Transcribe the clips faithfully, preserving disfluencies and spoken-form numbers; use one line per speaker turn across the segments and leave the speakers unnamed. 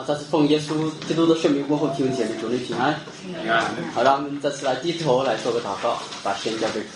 啊，再次奉耶稣基督的圣名问候弟兄姐妹，主内平安。好，让我们再次来低头来做个祷告，把时间交给主。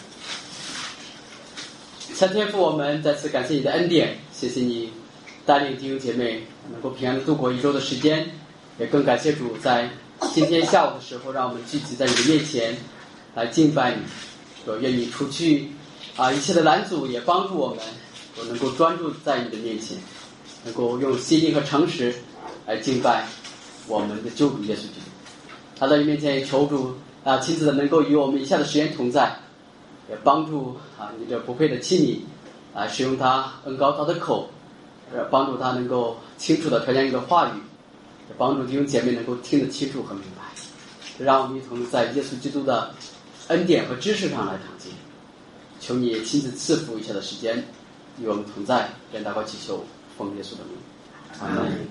向天父，我们再次感谢你的恩典，谢谢你带领弟兄姐妹能够平安的度过一周的时间，也更感谢主在今天下午的时候，让我们聚集在你的面前来敬拜你。说愿你除去啊一切的拦阻，也帮助我们我能够专注在你的面前，能够用心灵和诚实来敬拜我们的救主耶稣基督。他在你面前求主啊亲自的能够与我们以下的时间同在，也帮助啊你这不配的器皿啊使用他恩高他的口，帮助他能够清楚的传讲你的话语，也帮助弟兄姐妹能够听得清楚和明白。让我们一同在耶稣基督的恩典和知识上来长进。求你也亲自赐福一切的时间与我们同在，愿祷告祈求奉耶稣的名，阿门。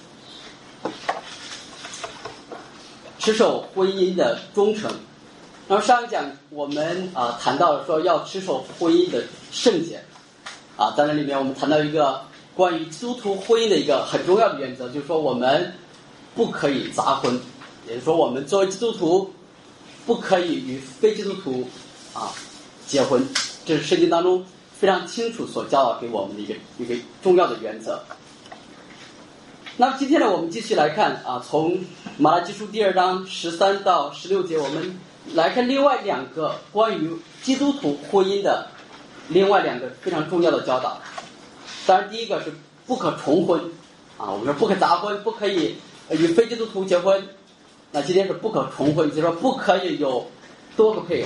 持守婚姻的忠诚。然后上一讲我们啊、呃、谈到了说要持守婚姻的圣洁啊，在那里面我们谈到一个关于基督徒婚姻的一个很重要的原则，就是说我们不可以杂婚，也就是说我们作为基督徒不可以与非基督徒啊结婚，这是圣经当中非常清楚所教导给我们的一个一个重要的原则。那么今天呢，我们继续来看啊，从马拉基书第二章十三到十六节，我们来看另外两个关于基督徒婚姻的另外两个非常重要的教导。当然，第一个是不可重婚啊，我们说不可杂婚，不可以与非基督徒结婚。那今天是不可重婚，就是说不可以有多个配偶，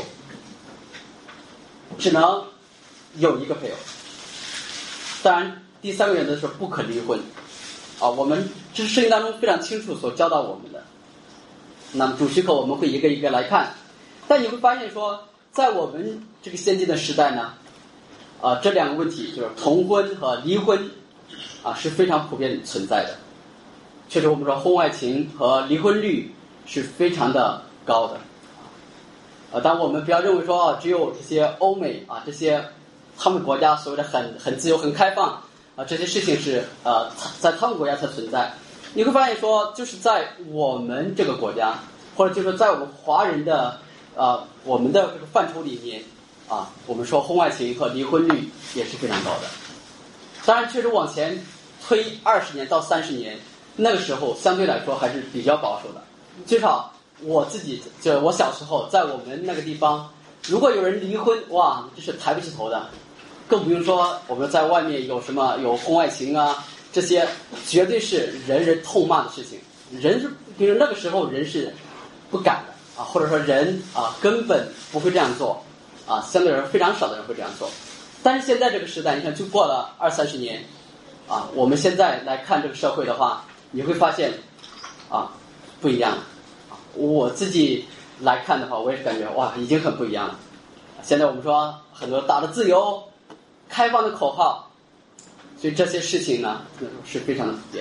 只能有一个配偶。当然，第三个原则是不可离婚。啊，我们这是圣经当中非常清楚所教导我们的。那么主许可我们会一个一个来看，但你会发现说，在我们这个先进的时代呢，啊，这两个问题就是同婚和离婚，啊是非常普遍存在的。确实，我们说婚外情和离婚率是非常的高的。啊，但我们不要认为说啊，只有这些欧美啊这些他们国家所谓的很很自由、很开放。啊，这些事情是呃，在他们国家才存在。你会发现说，就是在我们这个国家，或者就是在我们华人的呃我们的这个范畴里面啊，我们说婚外情和离婚率也是非常高的。当然，确实往前推二十年到三十年，那个时候相对来说还是比较保守的。至少我自己，就我小时候在我们那个地方，如果有人离婚，哇，这是抬不起头的。更不用说我们在外面有什么有婚外情啊，这些绝对是人人痛骂的事情。人是，比如那个时候人是不敢的啊，或者说人啊根本不会这样做啊，相对来说非常少的人会这样做。但是现在这个时代，你看就过了二三十年啊，我们现在来看这个社会的话，你会发现啊不一样了。我自己来看的话，我也是感觉哇，已经很不一样了。现在我们说很多大的自由。开放的口号，所以这些事情呢是非常的普遍。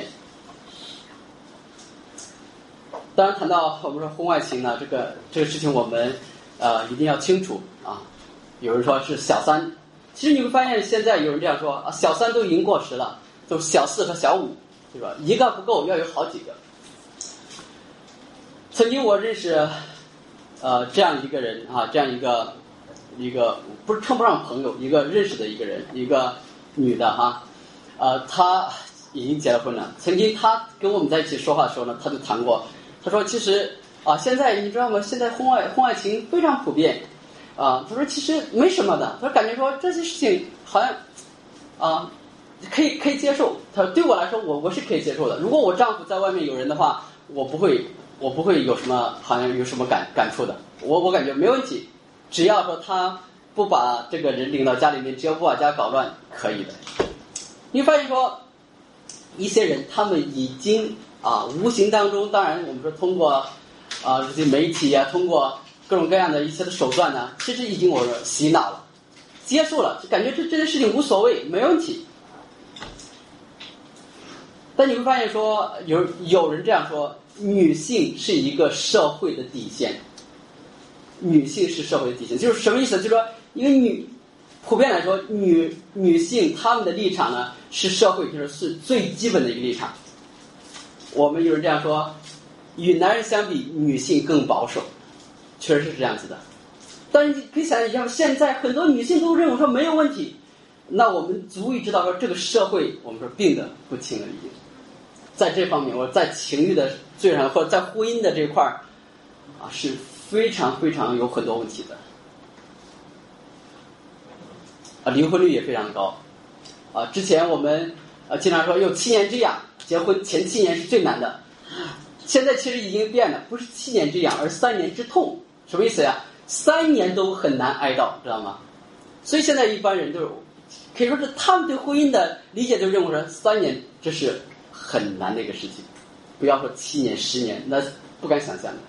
当然谈到我们说婚外情呢，这个这个事情我们呃一定要清楚啊。有人说是小三，其实你会发现现在有人这样说啊，小三都已经过时了，就是小四和小五，对吧？一个不够，要有好几个。曾经我认识呃这样一个人啊，这样一个。一个不是称不上朋友，一个认识的一个人，一个女的哈，呃，她已经结了婚了。曾经她跟我们在一起说话的时候呢，她就谈过，她说其实啊，现在你知道吗？现在婚外婚外情非常普遍啊。她说其实没什么的，她说感觉说这些事情好像啊可以可以接受。她说对我来说，我我是可以接受的。如果我丈夫在外面有人的话，我不会我不会有什么好像有什么感感触的。我我感觉没问题。只要说他不把这个人领到家里面，只要不把家搞乱，可以的。你会发现说，一些人他们已经啊，无形当中，当然我们说通过啊这些媒体啊，通过各种各样的一些的手段呢，其实已经我洗脑了，接受了，就感觉这这件事情无所谓，没问题。但你会发现说，有有人这样说，女性是一个社会的底线。女性是社会的底线，就是什么意思？就是说，一个女，普遍来说，女女性她们的立场呢，是社会就是是最基本的一个立场。 我们有人这样说，与男人相比，女性更保守，确实是这样子的。但是你可以想一下，现在很多女性都认为说没有问题，那我们足以知道说这个社会我们说病得不轻而已。在这方面，我在情欲的罪上或者在婚姻的这块儿啊，是非常非常有很多问题的。啊，离婚率也非常高。啊，之前我们啊经常说有七年之痒，结婚前七年是最难的。现在其实已经变了，不是七年之痒，而三年之痛。什么意思呀？三年都很难挨到，知道吗？所以现在一般人都是可以说是他们对婚姻的理解就认为说三年这是很难的一个事情，不要说七年十年，那不敢想象的。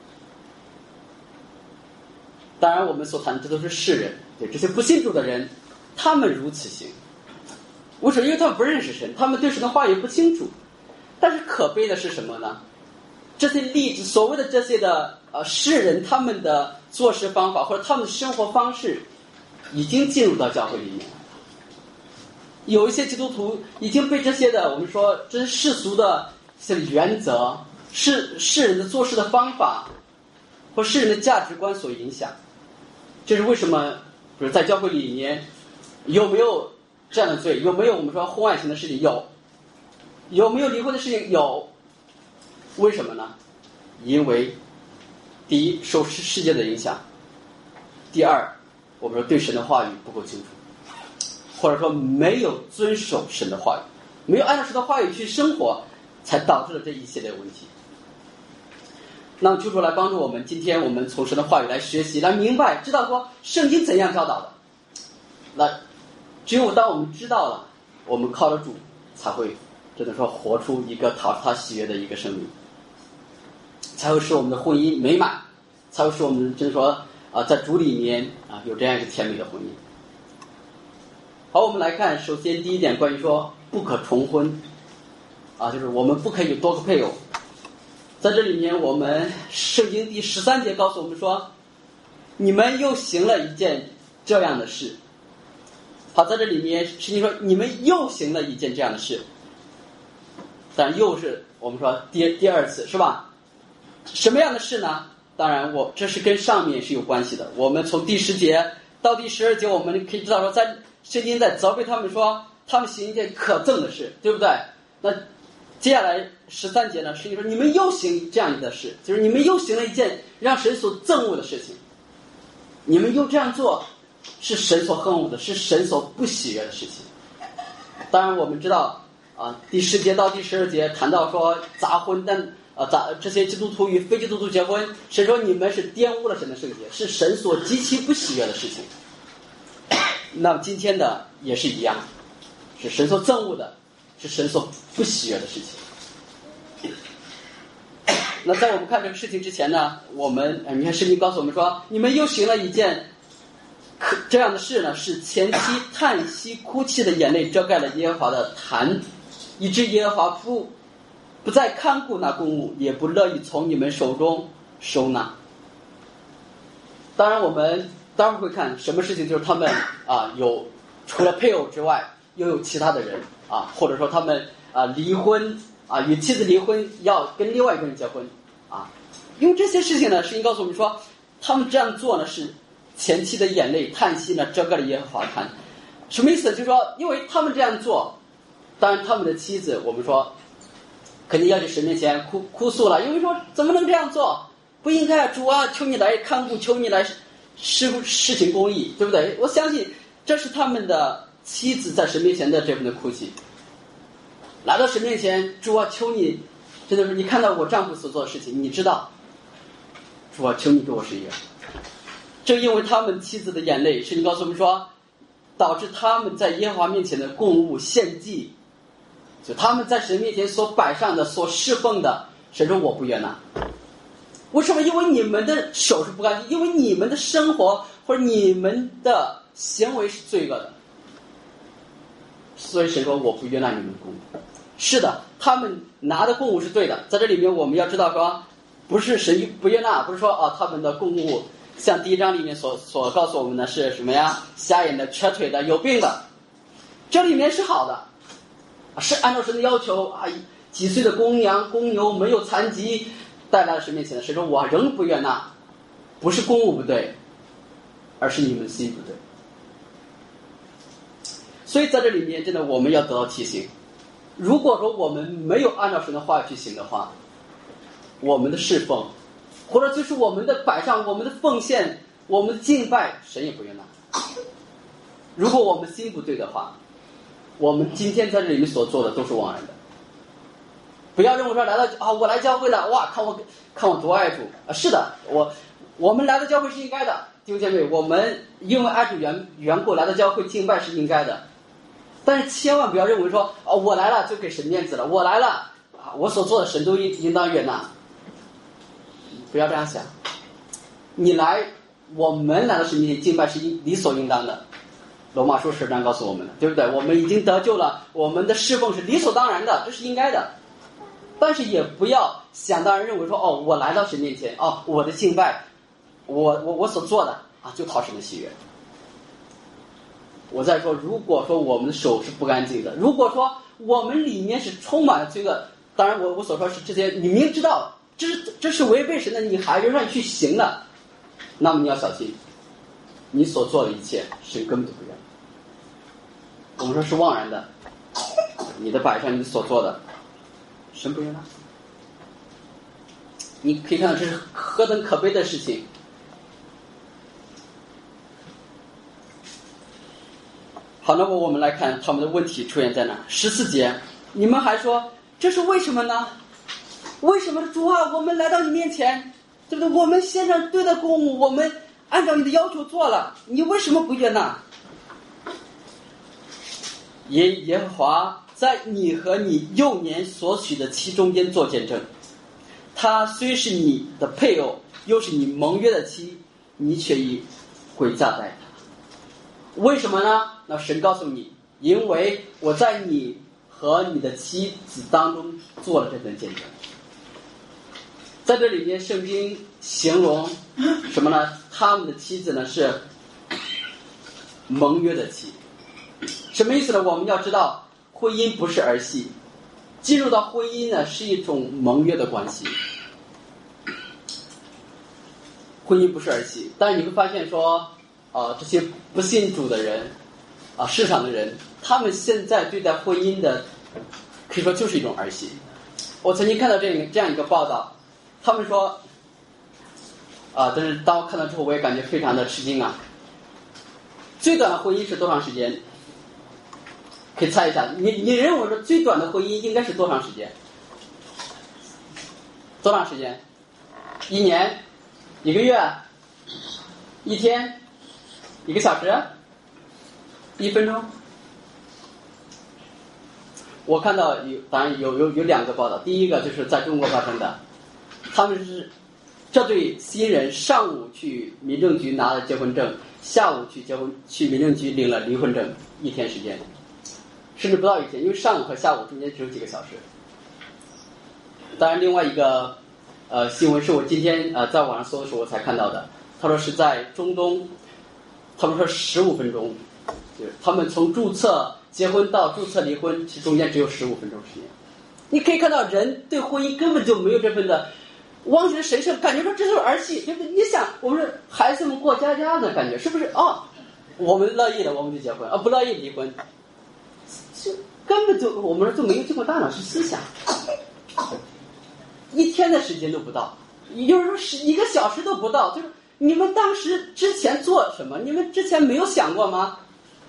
当然我们所谈的这都是世人，对这些不信主的人，他们如此行。为什么？因为他们不认识神，他们对神的话也不清楚。但是可悲的是什么呢？这些例子，所谓的这些的呃世人，他们的做事方法或者他们的生活方式，已经进入到教会里面了。有一些基督徒已经被这些的我们说这是世俗的这些原则、世世人的做事的方法或世人的价值观所影响。这是为什么？比如在教会里面有没有这样的罪？有没有我们说婚外情的事情？有。有没有离婚的事情？有。为什么呢？因为第一，受世世界的影响；第二，我们说对神的话语不够清楚，或者说没有遵守神的话语，没有按照神的话语去生活，才导致了这一系列问题。那么求主来帮助我们，今天我们从神的话语来学习，来明白知道说圣经怎样教导的。那只有当我们知道了，我们靠得住，才会真的说活出一个讨他喜悦的一个生命，才会使我们的婚姻美满，才会使我们真说啊、呃，在主里面啊有这样一个甜美的婚姻。好，我们来看，首先第一点关于说不可重婚啊，就是我们不可以有多个配偶。在这里面，我们圣经第十三节告诉我们说，你们又行了一件这样的事。好，在这里面圣经说你们又行了一件这样的事，但又是我们说第第二次，是吧？什么样的事呢？当然我这是跟上面是有关系的。我们从第十节到第十二节，我们可以知道说，在圣经在责备他们说他们行一件可憎的事，对不对？那接下来十三节呢，圣经说你们又行这样的事，就是你们又行了一件让神所憎恶的事情，你们又这样做是神所恨恶的，是神所不喜悦的事情。当然我们知道啊，第十节到第十二节谈到说杂婚，但啊杂这些基督徒与非基督徒结婚，神说你们是玷污了神的圣洁，是神所极其不喜悦的事情。那么今天的也是一样，是神所憎恶的，是神所不喜悦的事情。那在我们看这个事情之前呢，我们你看圣经告诉我们说，你们又行了一件可这样的事呢，是前期叹息哭泣的眼泪遮盖了耶和华的坛，以致耶和华不不再看顾那公物，也不乐意从你们手中收纳。当然我们当然会看什么事情，就是他们啊有除了配偶之外又有其他的人啊，或者说他们啊离婚啊与妻子离婚要跟另外一个人结婚啊，因为这些事情呢，圣经告诉我们说，他们这样做呢是前妻的眼泪叹息呢遮盖了耶和华坛。什么意思？就是说因为他们这样做，当然他们的妻子我们说肯定要去神面前哭哭诉了，因为说怎么能这样做，不应该，主啊求你来看顾，求你来施施行公义，对不对？我相信这是他们的妻子在神面前的这份的哭泣，来到神面前，主啊求你，真的是你看到我丈夫所做的事情，你知道，主啊求你给我施恩。正因为他们妻子的眼泪，圣经告诉我们说，导致他们在耶和华面前的供物献祭，就他们在神面前所摆上的所侍奉的，神说我不悦纳。为什么？因为你们的手是不干净，因为你们的生活或者你们的行为是罪恶的，所以神说我不悦纳你们的供物。是的，他们拿的供物是对的，在这里面我们要知道说，不是神不悦纳，不是说啊他们的供物像第一章里面所所告诉我们的是什么呀？瞎眼的、瘸腿的、有病的，这里面是好的，是按照神的要求啊， 几岁的公羊、公牛没有残疾带来到神面前的，神说我仍不悦纳，不是公物不对，而是你们心不对。所以在这里面真的我们要得到提醒，如果说我们没有按照神的话去行的话，我们的侍奉或者就是我们的摆上、我们的奉献、我们的敬拜，神也不悦纳。如果我们心不对的话，我们今天在这里面所做的都是枉然的。不要认为说来到啊，我来教会了，哇，看我看我多爱主啊！是的，我我们来到教会是应该的，弟兄姐妹，我们因为爱主缘缘故来到教会敬拜是应该的。但是千万不要认为说哦，我来了就给神面子了，我来了啊，我所做的神都应应当悦纳。不要这样想，你来，我们来到神面前敬拜是理所应当的。罗马书十章告诉我们的，对不对？我们已经得救了，我们的侍奉是理所当然的，这是应该的。但是也不要想当然认为说哦，我来到神面前，哦，我的敬拜，我我我所做的啊，就讨神的喜悦。我再说，如果说我们的手是不干净的，如果说我们里面是充满了罪恶，当然我我所说是这些，你明知道这是这是违背神的，你还是让你去行的，那么你要小心，你所做的一切神根本就不愿。我们说是枉然的，你的摆上你所做的神不悦纳。你可以看到这是何等可悲的事情。好，那么我们来看他们的问题出现在哪。十四节，你们还说这是为什么呢？为什么主啊，我们来到你面前，对不对？我们献上对的公物，我们按照你的要求做了，你为什么不悦纳？耶耶和华在你和你幼年所娶的妻中间做见证，她虽是你的配偶，又是你盟约的妻，你却已毁嫁待她。为什么呢？那神告诉你，因为我在你和你的妻子当中做了这份见证。在这里面圣经形容什么呢？他们的妻子呢是盟约的妻。什么意思呢？我们要知道婚姻不是儿戏，进入到婚姻呢是一种盟约的关系。婚姻不是儿戏，但是你会发现说啊、呃，这些不信主的人啊、呃，世上的人，他们现在对待婚姻的可以说就是一种儿戏。我曾经看到这样这样一个报道，他们说啊、呃，但是当我看到之后我也感觉非常的吃惊啊。最短的婚姻是多长时间？可以猜一下，你你认为说最短的婚姻应该是多长时间？多长时间？一年？一个月？一天？一个小时？一分钟？我看到有，当然有有有两个报道，第一个就是在中国发生的，他们是这对新人上午去民政局拿了结婚证，下午去结婚去民政局领了离婚证，一天时间，甚至不到一天，因为上午和下午中间只有几个小时。当然，另外一个呃新闻是我今天呃在网上搜的时候我才看到的，他说是在中东，他们说十五分钟，就是他们从注册结婚到注册离婚，其实中间只有十五分钟时间。你可以看到人对婚姻根本就没有这份的忘记了神圣，感觉说这就是儿戏，对不对？你想，我们是孩子们过家家的感觉，是不是？哦，我们乐意了，我们就结婚；啊、哦，不乐意离婚，就根本就我们就没有经过大脑是思想，一天的时间都不到，有时候是一个小时都不到，就是你们当时之前做什么？你们之前没有想过吗？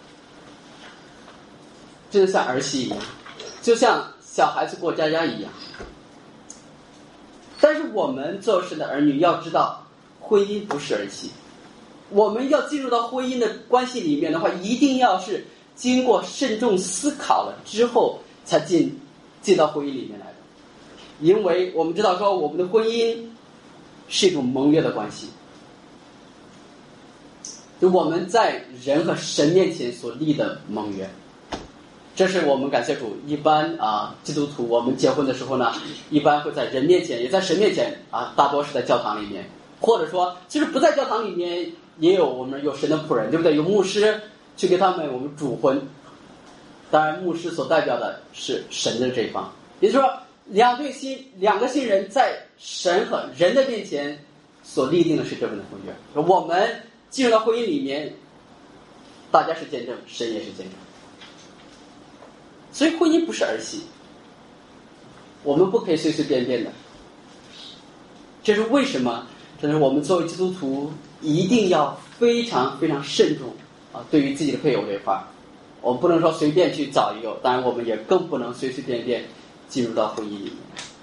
真的像儿戏一样，就像小孩子过家家一样。但是我们做神的儿女要知道，婚姻不是儿戏。我们要进入到婚姻的关系里面的话，一定要是经过慎重思考了之后才进进到婚姻里面来的。因为我们知道说，我们的婚姻是一种盟约的关系，就我们在人和神面前所立的盟约。这是我们感谢主，一般啊基督徒我们结婚的时候呢，一般会在人面前，也在神面前啊，大多是在教堂里面，或者说其实不在教堂里面也有我们有神的仆人，对不对？有牧师去给他们我们主婚，当然牧师所代表的是神的这一方，也就是说两对新两个新人在神和人的面前所立定的是这份的婚约。我们进入到婚姻里面，大家是见证，神也是见证。所以婚姻不是儿戏，我们不可以随随便便的。这是为什么？这是我们作为基督徒一定要非常非常慎重啊，对于自己的配偶这一块，我们不能说随便去找一个，当然我们也更不能随随便便进入到婚姻里面。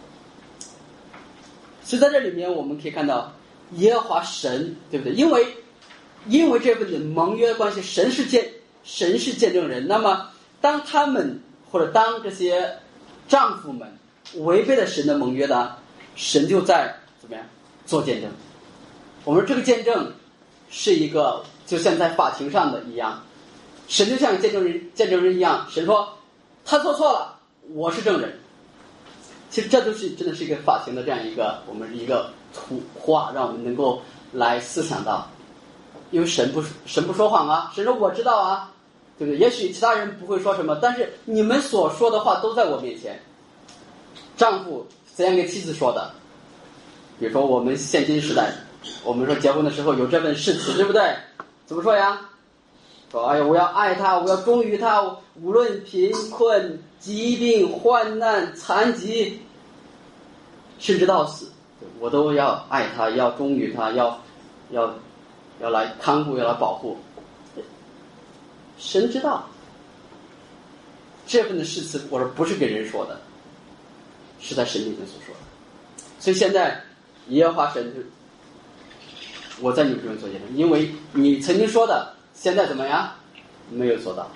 所以在这里面我们可以看到耶和华神，对不对？因为因为这份的盟约关系，神是见神是见证人。那么当他们或者当这些丈夫们违背了神的盟约的，神就在怎么样做见证。我们这个见证是一个就像在法庭上的一样，神就像见证人见证人一样，神说他做错了，我是证人。其实这都是真的是一个法庭的这样一个我们一个图画，让我们能够来思想到，因为神不神不说谎啊，神说我知道啊，对不对？也许其他人不会说什么，但是你们所说的话都在我面前。丈夫怎样跟妻子说的？比如说我们现今时代，我们说结婚的时候有这份誓词，对不对？怎么说呀？说哎呀，我要爱他，我要忠于他，无论贫困、疾病、患难、残疾，甚至到死，我都要爱他，要忠于他，要要要来看顾，要来保护。神知道这份的誓词，我说不是给人说的，是在神面前所说的。所以现在耶和华神，我在你们这边做见证，因为你曾经说的，现在怎么样？没有做到。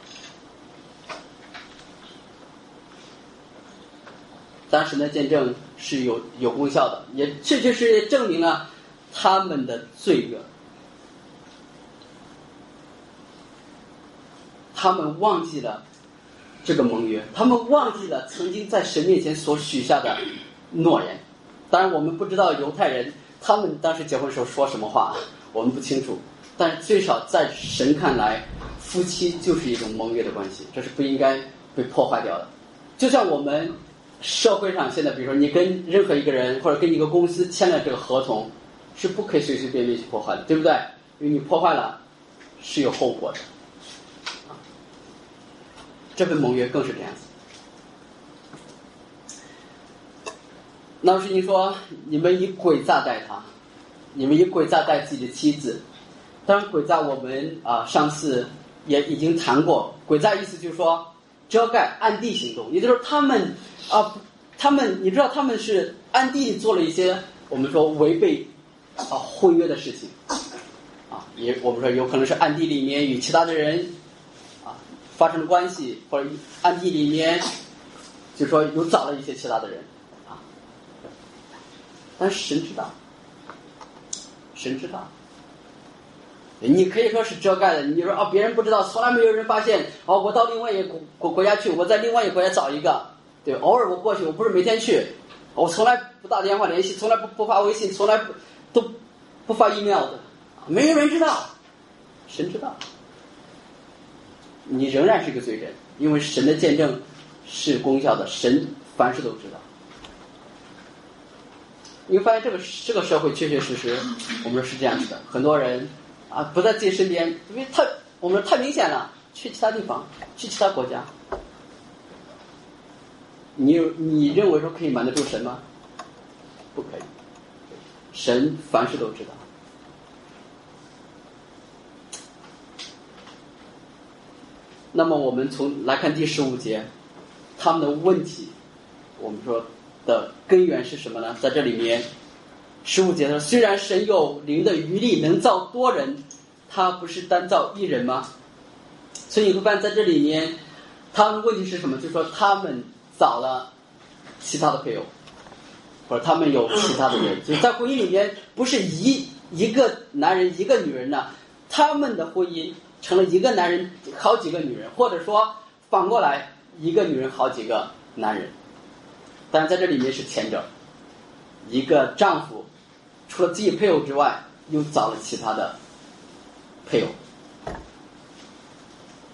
当时的见证是有有功效的，也确确实实证明了他们的罪恶。他们忘记了这个盟约，他们忘记了曾经在神面前所许下的诺言。当然我们不知道犹太人他们当时结婚时候说什么话，我们不清楚，但是最少在神看来，夫妻就是一种盟约的关系，这是不应该被破坏掉的。就像我们社会上现在，比如说你跟任何一个人或者跟一个公司签了这个合同，是不可以随随便便去破坏的，对不对？因为你破坏了是有后果的。这份盟约更是这样子。那是你说你们以诡诈待他，你们以诡诈待自己的妻子。当然诡诈我们啊、呃、上次也已经谈过，诡诈意思就是说遮盖暗地行动，也就是说他们啊、呃、他们你知道他们是暗地里做了一些我们说违背啊、呃、婚约的事情啊，也我们说有可能是暗地里面与其他的人啊发生了关系，或者暗地里面就是说有找了一些其他的人啊，但是神知道，神知道。你可以说是遮盖的，你说哦别人不知道，从来没有人发现，哦我到另外一个国国家去，我在另外一个国家找一个，对，偶尔我过去，我不是每天去，我从来不打电话联系，从来不不发微信，从来不都不发 email 的，没有人知道，神知道，你仍然是个罪人，因为神的见证是功效的，神凡事都知道。你会发现这个这个社会确确实实，我们说是这样子的，很多人啊不在自己身边，因为太我们说太明显了，去其他地方，去其他国家。你有你认为说可以瞒得住神吗？不可以，神凡事都知道。那么我们从来看第十五节，他们的问题，我们说的根源是什么呢？在这里面十五节说，虽然神有灵的余力能造多人，他不是单造一人吗？所以你会发现在这里面他们问题是什么？就是说他们找了其他的配偶，或者他们有其他的人，就是在婚姻里面不是一一个男人一个女人呢，他们的婚姻成了一个男人好几个女人，或者说反过来一个女人好几个男人。但是在这里面是前者，一个丈夫除了自己配偶之外又找了其他的配偶，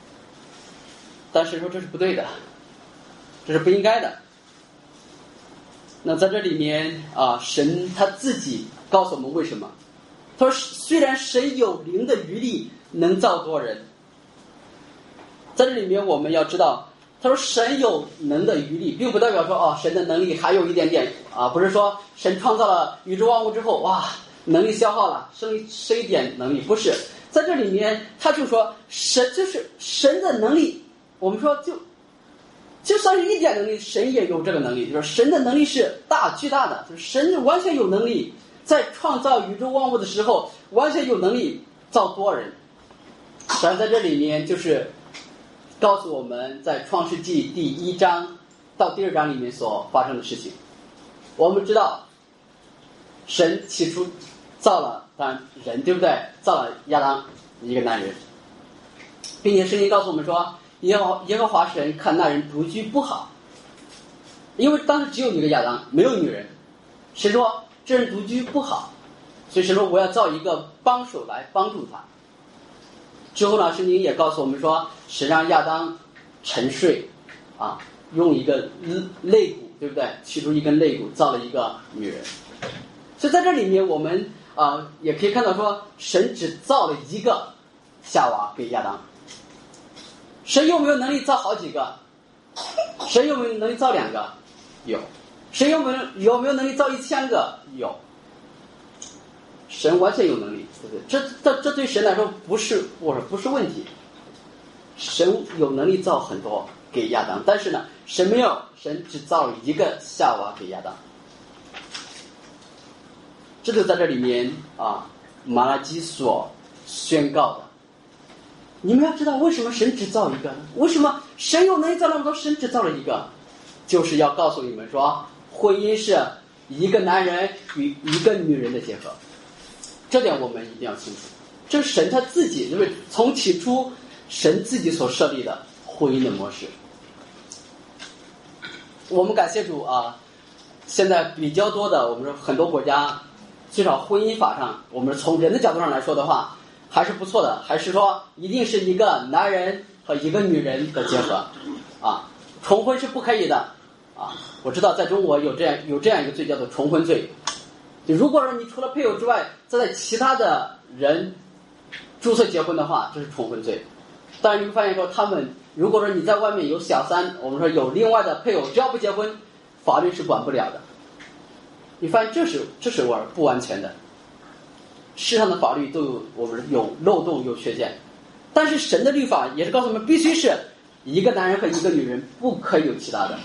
但是说这是不对的，这是不应该的。 那在这里面啊，神他自己告诉我们为什么？他说，虽然神有灵的余力能造多人，在这里面我们要知道，他说神有能的余力，并不代表说哦，神的能力还有一点点啊，不是说神创造了宇宙万物之后，哇，能力消耗了，剩剩一点能力，不是。在这里面他就说神就是神的能力，我们说就就算是一点能力，神也有这个能力，就是神的能力是大巨大的，就是神完全有能力在创造宇宙万物的时候完全有能力造多人。神在这里面就是告诉我们在创世纪第一章到第二章里面所发生的事情。我们知道神起初造了当然人，对不对？造了亚当一个男人，并且圣经告诉我们说，耶和耶和华神看那人独居不好，因为当时只有一个亚当，没有女人。神说这人独居不好，所以神说我要造一个帮手来帮助他。之后呢，圣经也告诉我们说，神让亚当沉睡啊，用一个肋骨，对不对？取出一根肋骨，造了一个女人。所以在这里面我们啊、呃、也可以看到说，神只造了一个夏娃给亚当。神有没有能力造好几个？神有没有能力造两个？有。神有没有有没有能力造一千个？有。神完全有能力，对不对？这这这对神来说不是我说不是问题。神有能力造很多给亚当，但是呢，神没有，神只造了一个夏娃给亚当。这就在这里面啊，马拉基所宣告的。你们要知道为什么神只造一个呢？为什么神有能力造那么多，神只造了一个？就是要告诉你们说，婚姻是一个男人与一个女人的结合。这点我们一定要清楚，这是神他自己，因为从起初神自己所设立的婚姻的模式。我们感谢主啊，现在比较多的，我们说很多国家，至少婚姻法上，我们从人的角度上来说的话，还是不错的，还是说一定是一个男人和一个女人的结合啊，重婚是不可以的啊。我知道在中国有这样有这样一个罪叫做重婚罪。就如果说你除了配偶之外，再在其他的人注册结婚的话，这是重婚罪。当然你会发现说，他们如果说你在外面有小三，我们说有另外的配偶，只要不结婚，法律是管不了的。你发现这是这是我不完全的，世上的法律都有我们有漏洞有缺陷，但是神的律法也是告诉我们，必须是一个男人和一个女人，不可以有其他的。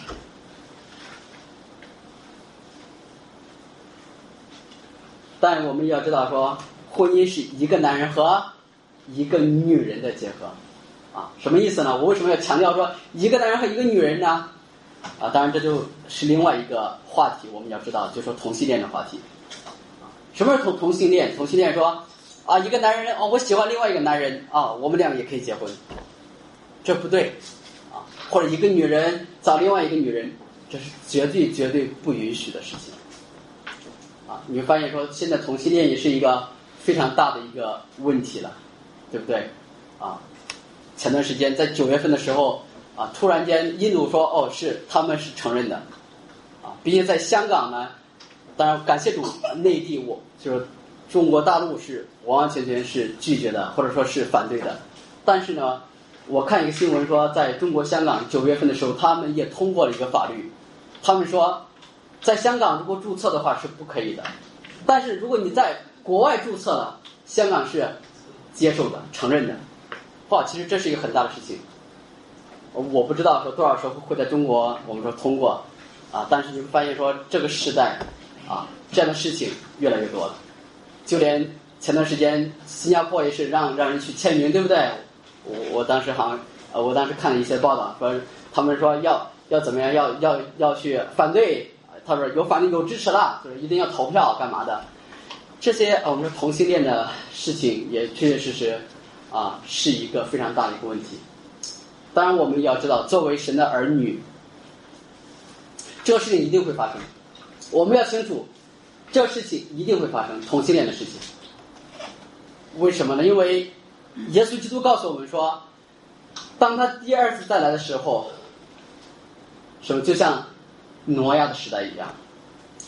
但我们要知道说，婚姻是一个男人和一个女人的结合啊，什么意思呢？我为什么要强调说一个男人和一个女人呢？啊，当然这就是另外一个话题，我们要知道，就是说同性恋的话题。什么是同同性恋？同性恋说啊，一个男人哦，我喜欢另外一个男人啊，我们两个也可以结婚，这不对啊。或者一个女人找另外一个女人，这是绝对绝对不允许的事情。啊，你会发现说，现在同性恋也是一个非常大的一个问题了，对不对？啊，前段时间在九月份的时候，啊，突然间印度说，哦，是他们是承认的，啊，并且在香港呢，当然感谢主，内地我就是中国大陆是完完全全是拒绝的，或者说是反对的。但是呢，我看一个新闻说，在中国香港九月份的时候，他们也通过了一个法律，他们说，在香港如果注册的话是不可以的，但是如果你在国外注册了，香港是接受的、承认的。哇，其实这是一个很大的事情。我不知道说多少时候会在中国我们说通过啊，但是你会发现说这个时代啊，这样的事情越来越多了。就连前段时间新加坡也是让让人去签名，对不对？我我当时好像呃，我当时看了一些报道，说他们说要要怎么样，要要要去反对。他说有反对有支持了，就是一定要投票干嘛的。这些我们说同性恋的事情也确确实实啊是一个非常大的一个问题。当然我们也要知道，作为神的儿女，这个事情一定会发生。我们要清楚，这个事情一定会发生，同性恋的事情。为什么呢？因为耶稣基督告诉我们说，当他第二次再来的时候，什么就像挪亚的时代一样，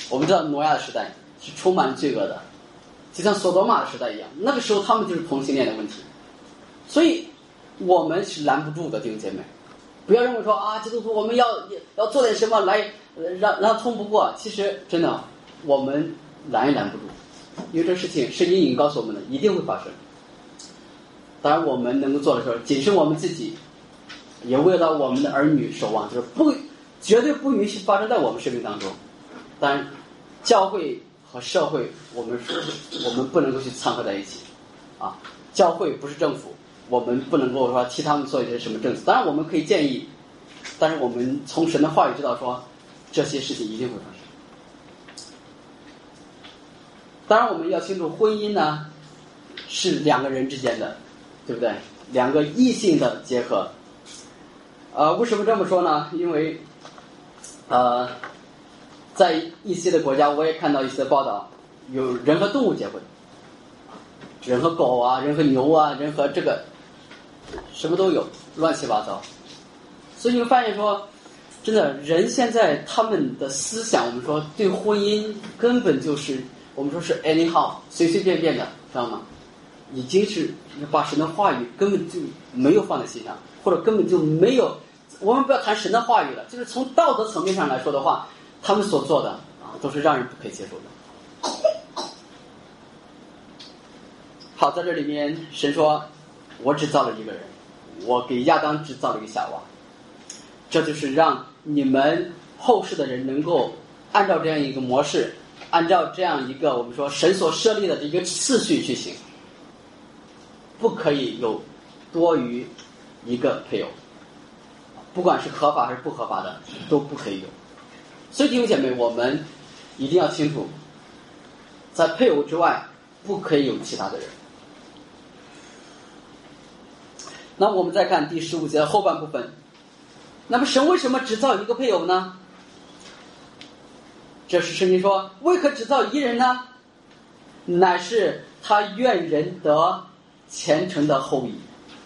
我们知道挪亚的时代是充满罪恶的，就像索多玛的时代一样，那个时候他们就是同性恋的问题。所以我们是拦不住的，弟兄姐妹，不要认为说啊，基督徒我们要要做点什么来让让通不过。其实真的我们拦也拦不住，因为这事情圣经已经告诉我们了，一定会发生。当然我们能够做的时候，谨慎我们自己，也为了我们的儿女守望，就是不绝对不允许发生在我们生命当中。当然教会和社会我们我们不能够去掺和在一起啊，教会不是政府，我们不能够说替他们做一些什么政策。当然我们可以建议，但是我们从神的话语知道说这些事情一定会发生。当然我们要清楚，婚姻呢是两个人之间的，对不对？两个异性的结合。呃，为什么这么说呢？因为呃，在一些的国家，我也看到一些报道，有人和动物结婚，人和狗啊，人和牛啊，人和这个什么都有，乱七八糟。所以你会发现说，真的人现在他们的思想，我们说对婚姻根本就是我们说是 anyhow 随随便便的，知道吗？已经是把神的话语根本就没有放在心上，或者根本就没有。我们不要谈神的话语了，就是从道德层面上来说的话，他们所做的啊都是让人不可以接受的。好，在这里面神说我只造了一个人，我给亚当只造了一个夏娃，这就是让你们后世的人能够按照这样一个模式，按照这样一个我们说神所设立的这一个次序去行，不可以有多于一个配偶，不管是合法还是不合法的都不可以有。所以弟兄姐妹，我们一定要清楚，在配偶之外不可以有其他的人。那我们再看第十五节的后半部分，那么神为什么只造一个配偶呢？这是圣经说为何只造一人呢？乃是他愿人得虔诚的后裔。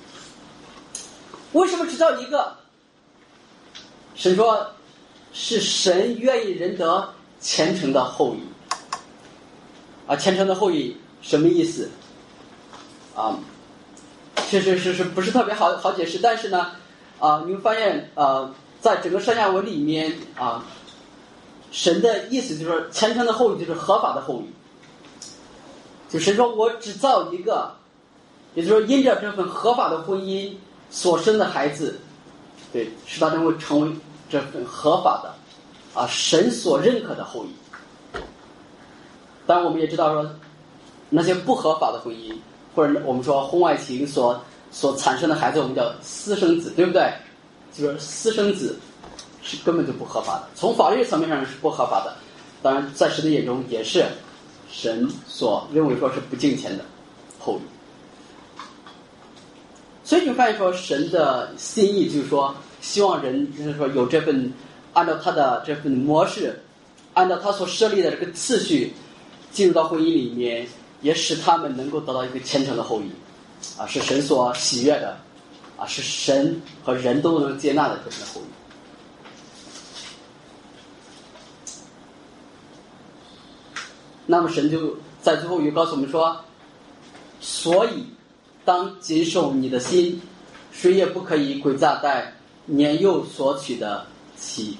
为什么只造一个？神说是神愿意人得虔诚的后裔啊，虔诚的后裔什么意思啊？确实是是不是特别好好解释，但是呢啊，你会发现呃，在整个上下文里面啊，神的意思就是说虔诚的后裔就是合法的后裔，就神说我只造一个，也就是说因着这份合法的婚姻所生的孩子，对，使他能够成为这份合法的啊神所认可的后裔。当然我们也知道说那些不合法的婚姻或者我们说婚外情所所产生的孩子，我们叫私生子，对不对？就是私生子是根本就不合法的，从法律层面上是不合法的，当然在神的眼中也是神所认为说是不敬虔的后裔。所以你发现说神的心意就是说希望人就是说有这份按照他的这份模式，按照他所设立的这个次序进入到婚姻里面，也使他们能够得到一个虔诚的后裔啊，是神所喜悦的啊，是神和人都能接纳的这样的后裔。那么神就在最后又告诉我们说，所以当谨守你的心，谁也不可以诡诈待年幼所娶的妻。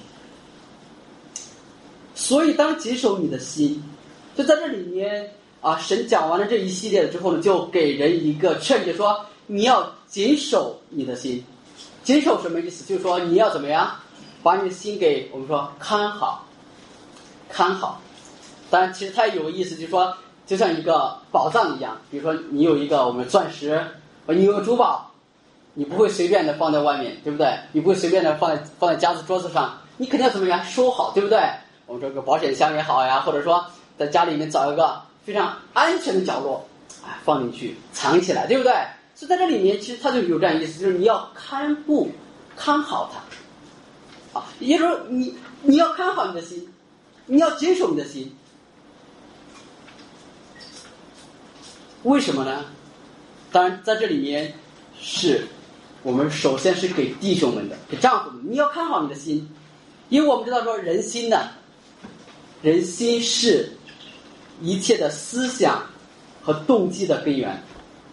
所以当谨守你的心，就在这里面啊，神讲完了这一系列之后呢，就给人一个劝诫说你要谨守你的心。谨守什么意思？就是说你要怎么样把你的心给我们说看好看好。当然其实它有个意思，就是说就像一个宝藏一样，比如说你有一个我们钻石，你有个珠宝，你不会随便的放在外面，对不对？你不会随便的放在放在家子桌子上，你肯定要怎么样收好，对不对？我们说个保险箱也好呀，或者说在家里面找一个非常安全的角落，哎，放进去藏起来，对不对？所以在这里面其实它就有这样意思，就是你要看顾看好它啊，也就是说你你要看好你的心，你要谨守你的心。为什么呢？当然在这里面是我们首先是给弟兄们的，给丈夫们，你要看好你的心，因为我们知道说人心呢人心是一切的思想和动机的根源。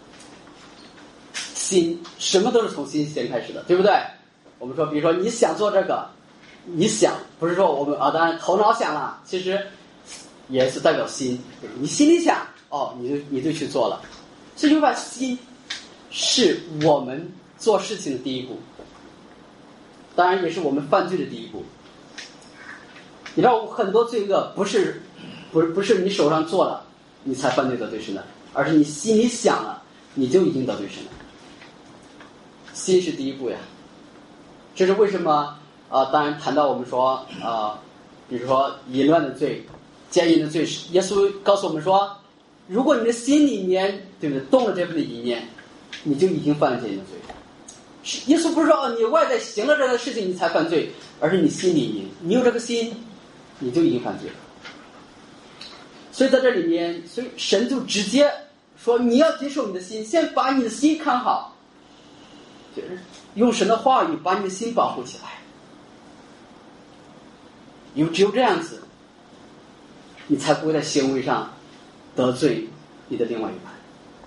心什么都是从心先开始的，对不对？我们说比如说你想做这个，你想不是说我们啊当然头脑想了，其实也是代表心，你心里想哦你就你就去做了。所以就把心是我们做事情的第一步，当然也是我们犯罪的第一步。你知道很多罪恶不是不是不是你手上做了你才犯罪得罪神的，而是你心里想了你就已经得罪神了。心是第一步呀，这是为什么啊、呃？当然谈到我们说啊、呃，比如说淫乱的罪、奸淫的罪，耶稣告诉我们说，如果你的心里面对不对动了这份的淫念，你就已经犯了奸淫的罪。是耶稣不是说哦，你外在行了这个事情你才犯罪，而是你心里面你有这个心，你就已经犯罪了。所以在这里面，所以神就直接说你要接受你的心，先把你的心看好。就是用神的话语把你的心保护起来，因为只有这样子，你才不会在行为上得罪你的另外一半。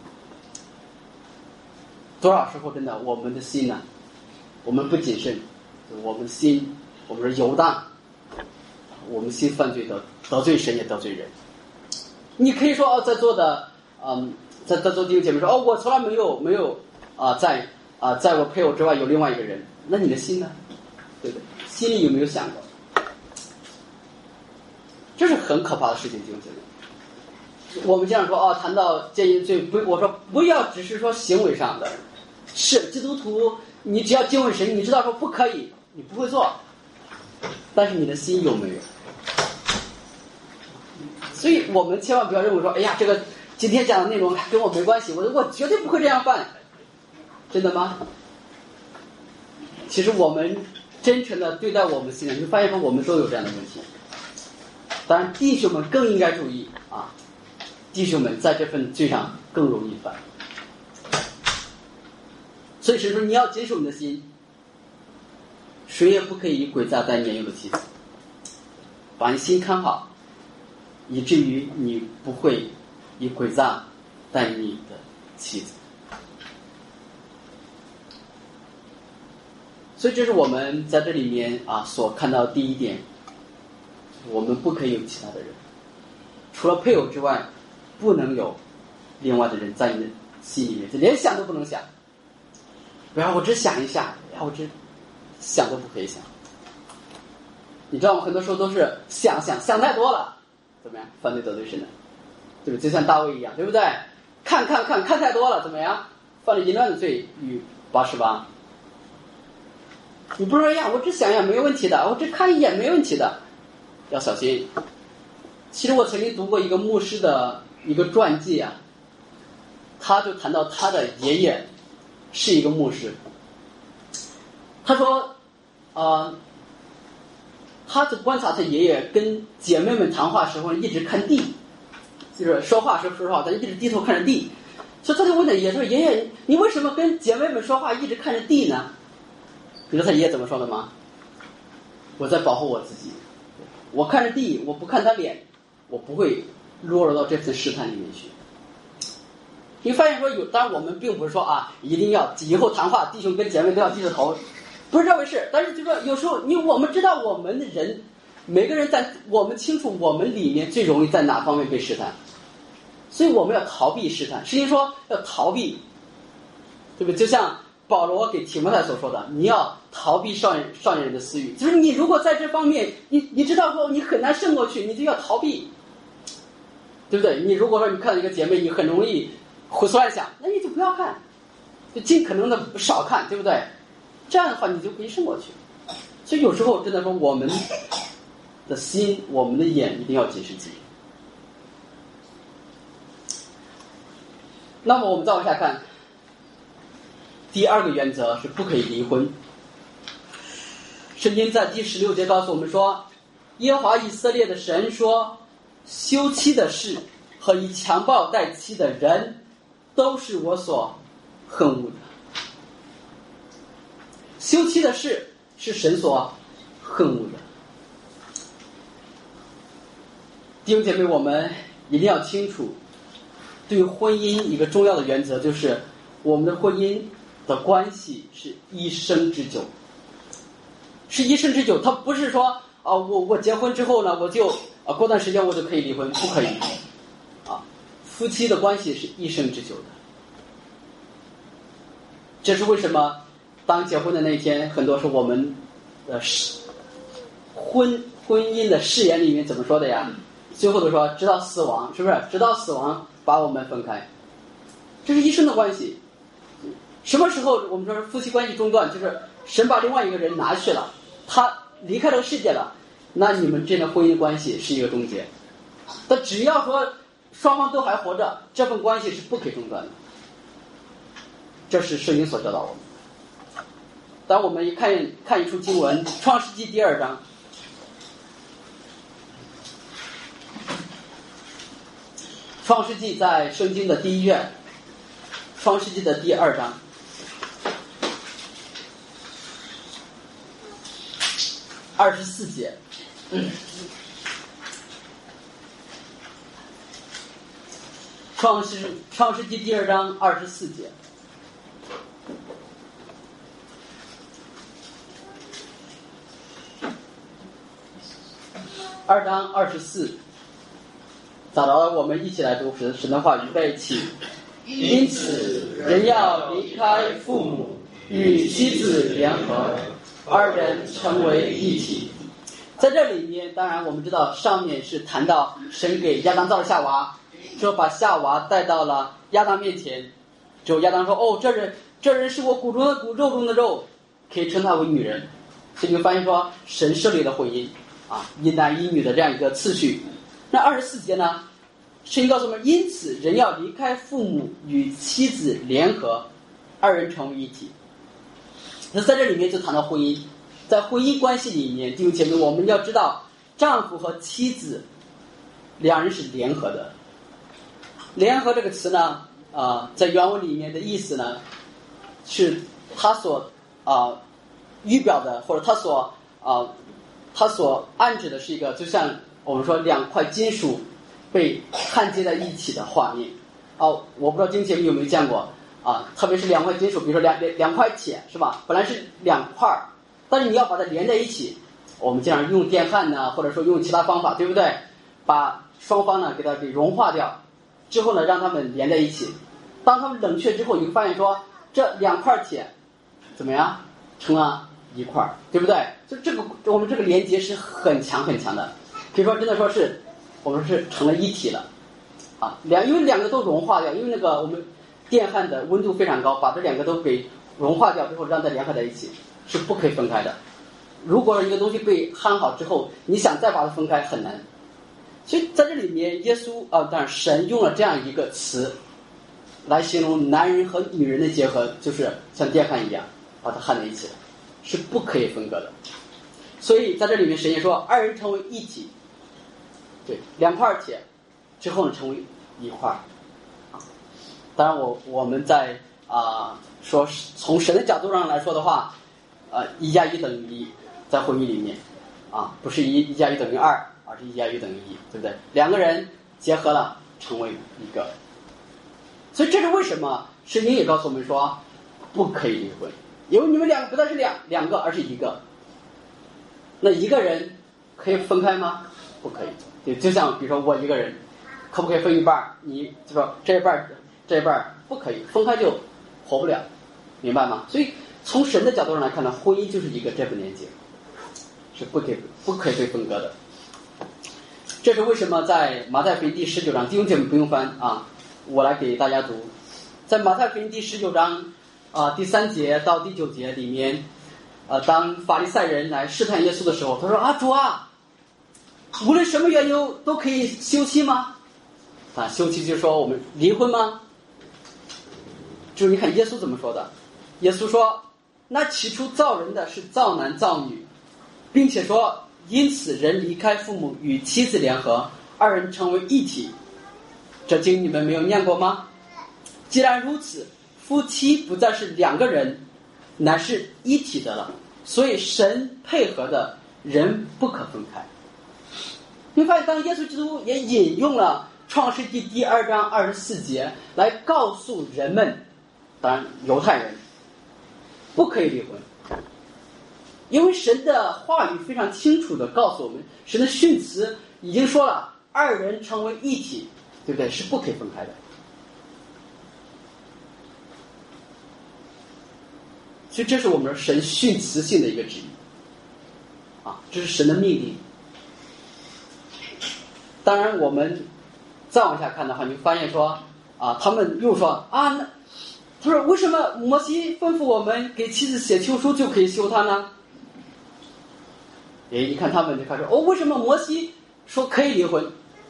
多少时候真的，我们的心呢，我们不谨慎，我们的心，我们是游荡，我们心犯罪得得罪神也得罪人。你可以说哦，在座的，嗯，在在座弟兄姐妹说哦，我从来没有没有啊、呃，在。啊、呃，在我配偶之外有另外一个人，那你的心呢？对不对？心里有没有想过？这是很可怕的事情，弟兄姐妹。我们这样说啊、哦，谈到奸淫罪，不，我说不要只是说行为上的，是基督徒，你只要敬畏神，你知道说不可以，你不会做，但是你的心有没有？所以我们千万不要认为说，哎呀，这个今天讲的内容跟我没关系，我我绝对不会这样犯。真的吗？其实我们真诚的对待我们心里，你发现说我们都有这样的问题。当然弟兄们更应该注意啊，弟兄们在这份罪上更容易犯。所以神说你要坚守你的心，谁也不可以诡诈在年幼的妻子，把你心看好，以至于你不会以诡诈待你的妻子。所以这是我们在这里面啊所看到的第一点，我们不可以有其他的人，除了配偶之外，不能有另外的人在你的心里面，连想都不能想。不要我只想一下，然后我只想都不可以想。你知道吗？很多时候都是想想想太多了，怎么样？犯罪得罪神的，对不对？就像大卫一样，对不对？看看看看太多了，怎么样？犯了淫乱的罪，与八十八。你不是说呀，我只想想没有问题的，我只看一眼没问题的，要小心。其实我曾经读过一个牧师的一个传记啊，他就谈到他的爷爷是一个牧师，他说，呃，他就观察他爷爷跟姐妹们谈话时候一直看地，就是说话时候说实话，他一直低头看着地，所以他就问他爷爷说：“爷爷，你为什么跟姐妹们说话一直看着地呢？”你知道他爷爷怎么说的吗？我在保护我自己，我看着地，我不看他脸，我不会落入到这次试探里面去。你发现说有，当然我们并不是说啊，一定要以后谈话弟兄跟姐妹都要低着头，不是这回事。但是就说有时候，你我们知道我们的人，每个人在我们清楚我们里面最容易在哪方面被试探，所以我们要逃避试探。实际说要逃避，对不对？就像保罗给提摩太所说的，你要逃避少年少年人的私欲，就是你如果在这方面，你你知道说你很难胜过去，你就要逃避，对不对？你如果说你看到一个姐妹，你很容易胡思乱想，那你就不要看，就尽可能的少看，对不对？这样的话你就可以胜过去。所以有时候真的说，我们的心，我们的眼一定要谨慎自己。那么我们再往下看。第二个原则是不可以离婚。圣经在第十六节告诉我们说，耶和华以色列的神说，休妻的事和以强暴待妻的人都是我所恨恶的。休妻的事是神所恨恶的。 弟兄姐妹，我们一定要清楚，对于婚姻一个重要的原则就是，我们的婚姻的关系是一生之久，是一生之久。它不是说啊，我我结婚之后呢，我就啊过段时间我就可以离婚，不可以啊。夫妻的关系是一生之久的。这是为什么？当结婚的那一天，很多是我们的婚婚姻的誓言里面怎么说的呀？最后都说直到死亡，是不是？直到死亡把我们分开，这是一生的关系。什么时候我们说夫妻关系中断？就是神把另外一个人拿去了，他离开这个世界了，那你们之间的婚姻关系是一个终结。但只要说双方都还活着，这份关系是不可以中断的。这是圣经所教导我们。当我们看看一处经文，《创世纪》第二章，《创世纪》在圣经的第一卷，《创世纪》的第二章，二十四节。嗯创世创世纪第二章二十四节，二章二十四，找到了，我们一起来读神神的话语，在一起。因此，人要离开父母，与妻子联合，二人成为一体。在这里面，当然我们知道，上面是谈到神给亚当造了夏娃。说把夏娃带到了亚当面前，之后亚当说：“哦，这人这人是我骨中的骨，肉中的肉，可以称她为女人。”所以就发现说，神设立了婚姻啊，一男一女的这样一个次序。那二十四节呢，圣经告诉我们，因此人要离开父母，与妻子联合，二人成为一体。那在这里面就谈到婚姻，在婚姻关系里面，弟兄姐妹，我们要知道，丈夫和妻子两人是联合的。联合这个词呢，啊、呃，在原文里面的意思呢，是他所啊、呃、预表的，或者他所啊、呃、他所暗指的是一个，就像我们说两块金属被焊接在一起的画面。哦，我不知道金姐妹有没有见过啊？特别是两块金属，比如说两两两块铁，是吧？本来是两块，但是你要把它连在一起，我们经常用电焊呢，或者说用其他方法，对不对？把双方呢给它给融化掉。之后呢，让它们连在一起。当它们冷却之后，你会发现说，这两块铁怎么样成了一块，对不对？就这个我们这个连接是很强很强的，可以说真的说是我们是成了一体了啊。两因为两个都融化掉，因为那个我们电焊的温度非常高，把这两个都给融化掉之后，让它联合在一起是不可以分开的。如果一个东西被焊好之后，你想再把它分开很难。所以在这里面，耶稣啊，当然神用了这样一个词来形容男人和女人的结合，就是像电焊一样把它焊在一起了，是不可以分割的。所以在这里面，神也说二人成为一体，对，两块铁之后呢成为一块啊。当然我我们在啊、呃、说从神的角度上来说的话，呃一加一等于一，在婚姻里面啊不是一一加一等于二。而是一加一等于一，对不对？两个人结合了，成为一个。所以这是为什么圣经也告诉我们说，不可以离婚，因为你们两个不但是两两个，而是一个。那一个人可以分开吗？不可以。对，就像比如说我一个人，可不可以分一半？你就说这一半，这一半不可以，分开就活不了，明白吗？所以从神的角度上来看呢，婚姻就是一个这份连接，是不可以不可以被分割的。这是为什么在马太福音第十九章，弟兄姐妹不用翻啊，我来给大家读。在马太福音第十九章啊第三节到第九节里面，呃，当法利赛人来试探耶稣的时候，他说啊，主啊，无论什么缘由都可以休妻吗？啊，休妻就是说我们离婚吗？就是你看耶稣怎么说的？耶稣说，那起初造人的是造男造女，并且说。因此人离开父母与妻子联合，二人成为一体。这经你们没有念过吗？既然如此，夫妻不再是两个人，乃是一体的了。所以神配合的人不可分开。 你发现当耶稣基督也引用了创世纪第二章二十四节来告诉人们，当然犹太人不可以离婚，因为神的话语非常清楚地告诉我们，神的训词已经说了，二人成为一体，对不对？是不可以分开的。所以这是我们神训词性的一个旨意啊，这是神的命令。当然我们再往下看的话，你会发现说啊，他们又说啊，那他说为什么摩西吩咐我们给妻子写休书就可以休她呢？哎，你看他们就开始哦，为什么摩西说可以离婚？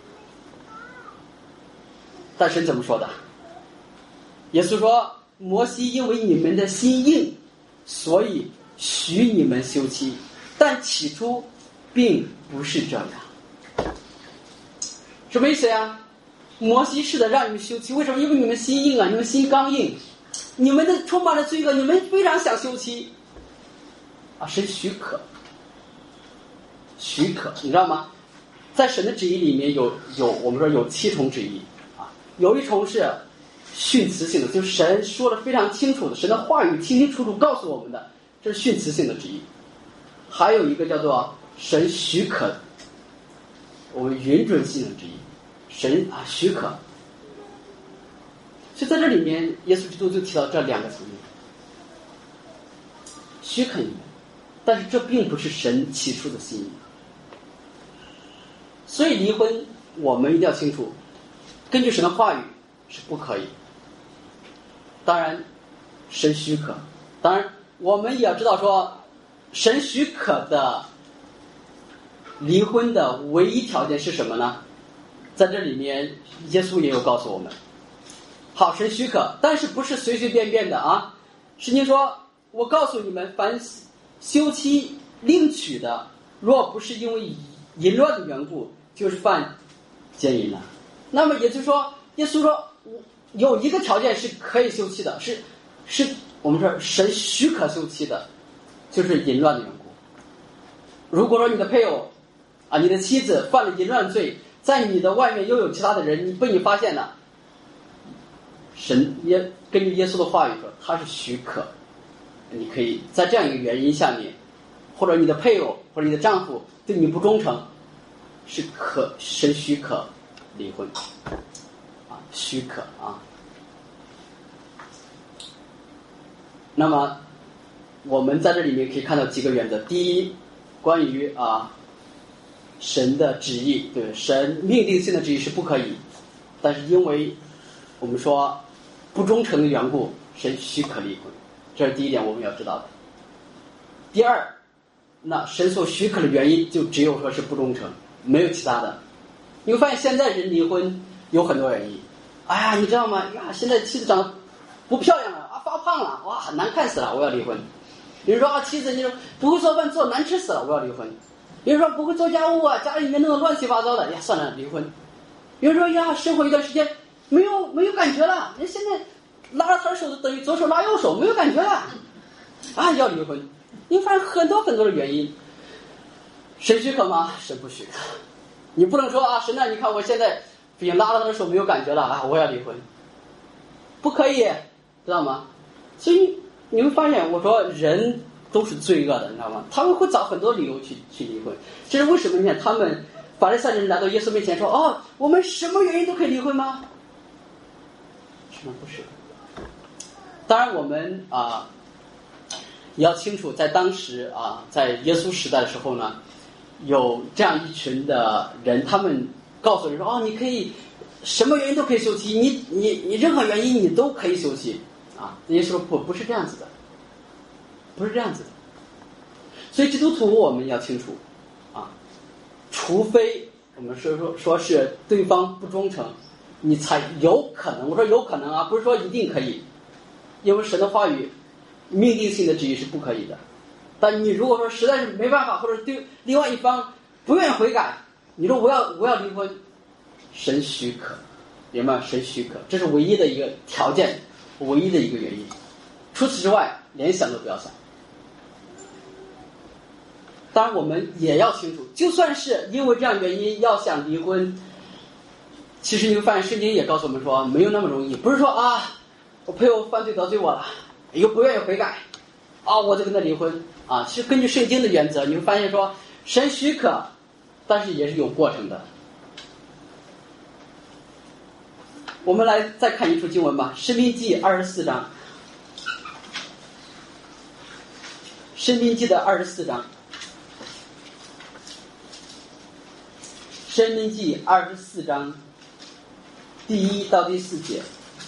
但神怎么说的？耶稣说，摩西因为你们的心硬，所以许你们休妻，但起初并不是这样。什么意思呀？摩西是的让你们休妻，为什么？因为你们心硬啊，你们心刚硬，你们的充满了罪恶，你们非常想休妻啊，神许可，许可，你知道吗？在神的旨意里面有有我们说有七重旨意啊，有一重是训词性的，就是神说的非常清楚的，神的话语清清楚楚告诉我们的，这是训词性的旨意。还有一个叫做神许可，我们允准性的旨意，神啊许可。所以在这里面，耶稣基督就提到这两个层面，许可你们，但是这并不是神起初的心意。所以离婚我们一定要清楚，根据神的话语是不可以。当然神许可，当然我们也要知道说，神许可的离婚的唯一条件是什么呢？在这里面耶稣也有告诉我们，好，神许可，但是不是随随便便的啊。圣经说，我告诉你们，凡休妻另娶的，若不是因为淫乱的缘故，就是犯奸淫了。那么也就是说，耶稣说有一个条件是可以休妻的，是是我们说神许可休妻的，就是淫乱的缘故。如果说你的配偶啊，你的妻子犯了淫乱罪，在你的外面又有其他的人，你被你发现了，神也根据耶稣的话语说，他是许可，你可以在这样一个原因下面，或者你的配偶或者你的丈夫对你不忠诚，是可神许可离婚啊，许可啊。那么我们在这里面可以看到几个原则。第一，关于啊神的旨意，对神命定性的旨意是不可以，但是因为我们说不忠诚的缘故，神许可离婚，这是第一点我们要知道的。第二，那神所许可的原因就只有说是不忠诚，没有其他的。你会发现现在人离婚有很多原因，哎呀，你知道吗？呀，现在妻子长得不漂亮了啊，发胖了，哇，很难看死了，我要离婚。比如说啊，妻子你说不会做饭，做难吃死了，我要离婚。比如说不会做家务啊，家里面弄得乱七八糟的，呀，算了，离婚。比如说呀，生活一段时间没有没有感觉了，人现在拉着他的手等于左手拉右手，没有感觉了，啊，要离婚。你发现很多很多的原因，神许可吗？神不许可。你不能说啊，神啊，你看我现在已经拉着他的手没有感觉了啊，我要离婚，不可以，知道吗？所以你会发现，我说人都是罪恶的，你知道吗？他们会找很多理由去去离婚。这是为什么？你看他们法利赛人来到耶稣面前说：“哦，我们什么原因都可以离婚吗？”什么不是？当然，我们啊也要清楚，在当时啊，在耶稣时代的时候呢，有这样一群的人，他们告诉人说：“哦，你可以什么原因都可以休妻，你你你任何原因你都可以休妻。”啊，耶稣说不，不是这样子的，不是这样子的。所以基督徒我们要清楚啊，除非我们说说说是对方不忠诚，你才有可能。我说有可能啊，不是说一定可以，因为神的话语命定性的旨意是不可以的。但你如果说实在是没办法，或者对另外一方不愿意悔改，你说我要我要离婚，神许可，明白吗？神许可，这是唯一的一个条件，唯一的一个原因。除此之外，连想都不要想。 当然我们也要清楚，就算是因为这样原因要想离婚，其实你会发现圣经也告诉我们说没有那么容易，不是说啊我配偶犯罪得罪我了，又不愿意悔改啊我就跟他离婚啊。其实根据圣经的原则，你会发现说神许可，但是也是有过程的。我们来再看一处经文吧，申命记二十四章，申命记的二十四章，申命记二十四章第一到第四节。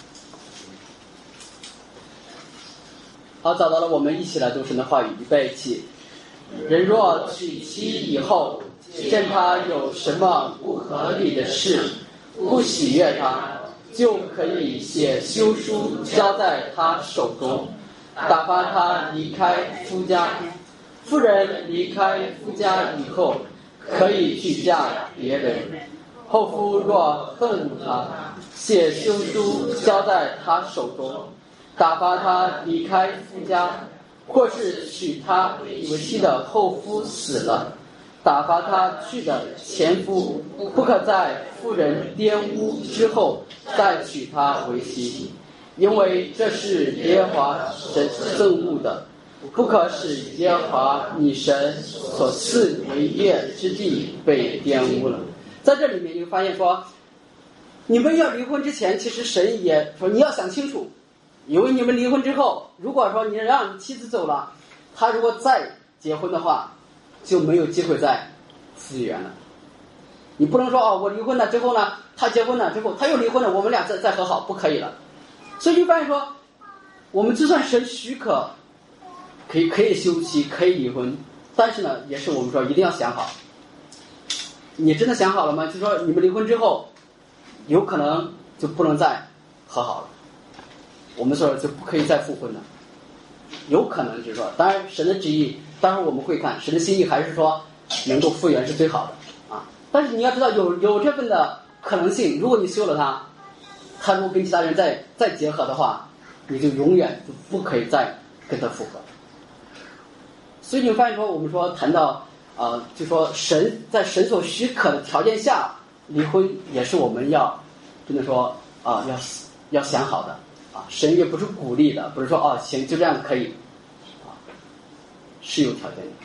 好，找到了，我们一起来读神的话语，预备起。人若娶妻以后，见他有什么不合理的事，不喜悦他，就可以写休书交在他手中，打发他离开夫家。妇人离开夫家以后，可以去嫁别人。后夫若恨恶他，写休书交在他手中，打发他离开夫家，或是娶他为妻的后夫死了，打发他去的前夫不可在妇人玷污之后再娶她为妻，因为这是耶和华神憎恶的，不可使耶和华你神所赐为业之地被玷污了。在这里面你会发现说，你们要离婚之前，其实神也说你要想清楚，因为你们离婚之后，如果说你让妻子走了，他如果再结婚的话，就没有机会再复原了。你不能说哦，我离婚了之后呢，他结婚了之后他又离婚了，我们俩再再和好，不可以了。所以就发现说，我们就算神许可，可以可以休妻，可以离婚，但是呢，也是我们说一定要想好。你真的想好了吗？就说你们离婚之后，有可能就不能再和好了，我们说就不可以再复婚了。有可能就是说，当然神的旨意，当然我们会看神的心意，还是说能够复原是最好的啊。但是你要知道有有这份的可能性，如果你休了他，他如果跟其他人再再结合的话，你就永远就不可以再跟他复合。所以你发现说，我们说谈到呃，就说神在神所许可的条件下离婚，也是我们要真的说啊、呃，要要想好的啊。神也不是鼓励的，不是说哦行就这样可以啊，是有条件的。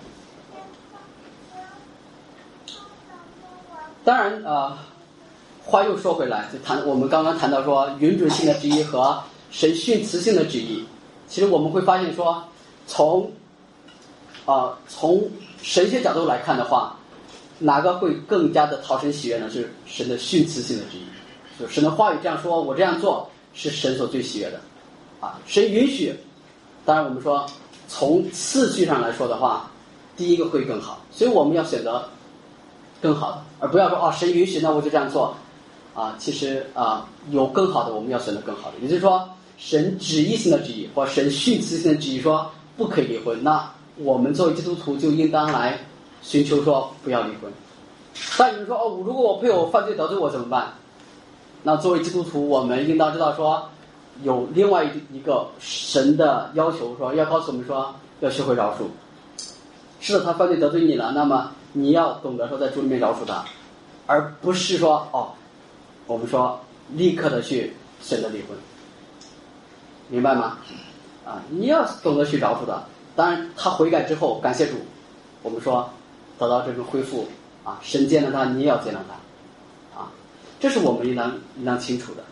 当然啊、呃，话又说回来，就谈我们刚刚谈到说允准性的旨意和神训词性的旨意，其实我们会发现说，从啊、呃、从神学角度来看的话，哪个会更加的讨神喜悦呢？是神的训词性的旨意，就神的话语这样说，我这样做是神所最喜悦的啊。神允许，当然我们说从次序上来说的话，第一个会更好，所以我们要选择更好的，而不要说哦神允许那我就这样做啊。其实啊有更好的，我们要选择更好的，也就是说神旨意性的旨意或神训词性的旨意说不可以离婚，那我们作为基督徒就应当来寻求说不要离婚。但有人说哦，如果我配偶犯罪得罪我怎么办？那作为基督徒，我们应当知道说有另外一个神的要求，说要告诉我们说要学会饶恕。是的，他犯罪得罪你了，那么你要懂得说在主里面饶恕他，而不是说哦，我们说立刻的去选择离婚，明白吗？啊，你要懂得去饶恕他。当然他悔改之后，感谢主，我们说得到这种恢复啊，神接纳他，你也要接纳他啊，这是我们应当应当清楚的。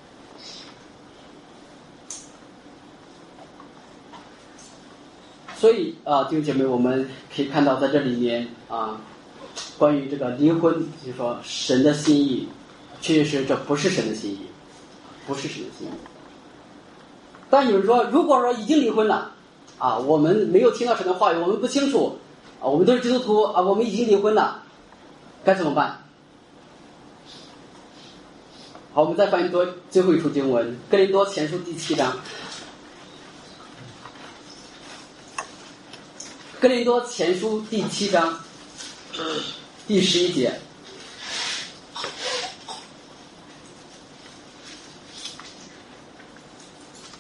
所以啊，弟兄姐妹，我们可以看到在这里面啊，关于这个离婚，就是说神的心意，确确实实这不是神的心意，不是神的心意。但有人说，如果说已经离婚了啊，我们没有听到神的话语，我们不清楚啊，我们都是基督徒啊，我们已经离婚了，该怎么办？好，我们再翻译多最后一处经文，哥林多前书第七章。哥林多前书第七章第十一节。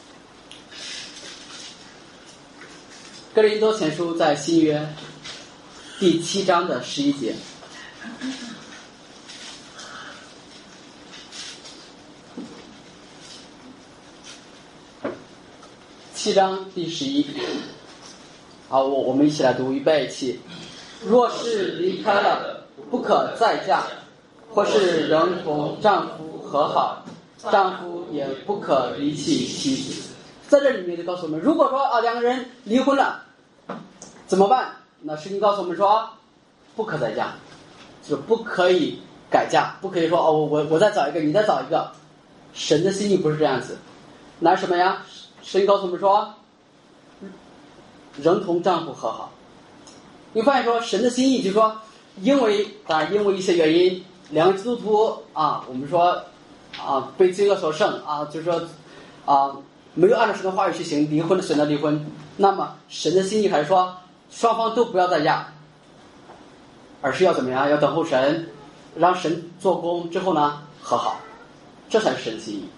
哥林多前书在新约第七章的十一节。七章第十一。好，我我们一起来读，预备起。若是离开了，不可再嫁，或是仍同丈夫和好，丈夫也不可离弃妻子。在这里面就告诉我们，如果说啊两个人离婚了，怎么办？那圣经告诉我们说，不可再嫁，就不可以改嫁，不可以说哦我我再找一个，你再找一个。神的心意不是这样子，那什么呀？圣经告诉我们说，仍同丈夫和好。你发现说神的心意就是说，因为当然因为一些原因，两个基督徒啊，我们说啊被罪恶所胜啊，就是说啊没有按照神的话语去行，离婚的选择离婚。那么神的心意还是说双方都不要再嫁，而是要怎么样？要等候神，让神做工之后呢和好，这才是神心意。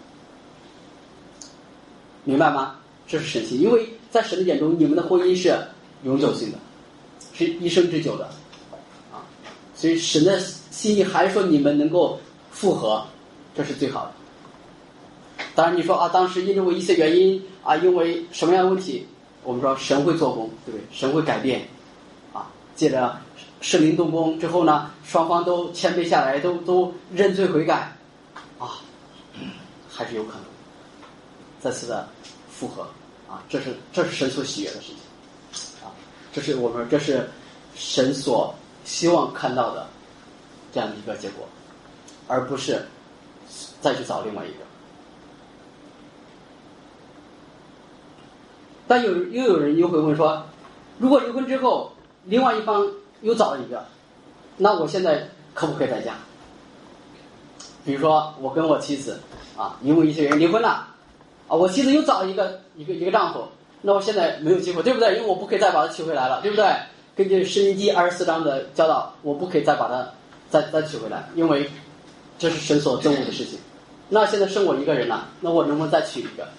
明白吗？这是神心意，因为在神的眼中，你们的婚姻是永久性的，是一生之久的啊。所以神的心意还是说你们能够复合，这是最好的。当然你说啊，当时因为一些原因啊，因为什么样的问题，我们说神会做工，对不对？神会改变啊。借着圣灵动工之后呢，双方都谦卑下来，都都认罪悔改啊，还是有可能再次的复合啊。这是这是神所喜悦的事情啊，这是我们这是神所希望看到的这样的一个结果，而不是再去找另外一个。但有又有人又会问说，如果离婚之后另外一方又找了一个，那我现在可不可以再嫁？比如说我跟我妻子啊，因为一些原因离婚了啊，我妻子又找了一个一个一个丈夫，那我现在没有机会，对不对？因为我不可以再把他娶回来了，对不对？根据申命记二十四章的教导，我不可以再把他再再娶回来，因为这是神所憎恶的事情。那现在剩我一个人了，那我能不能再娶一个？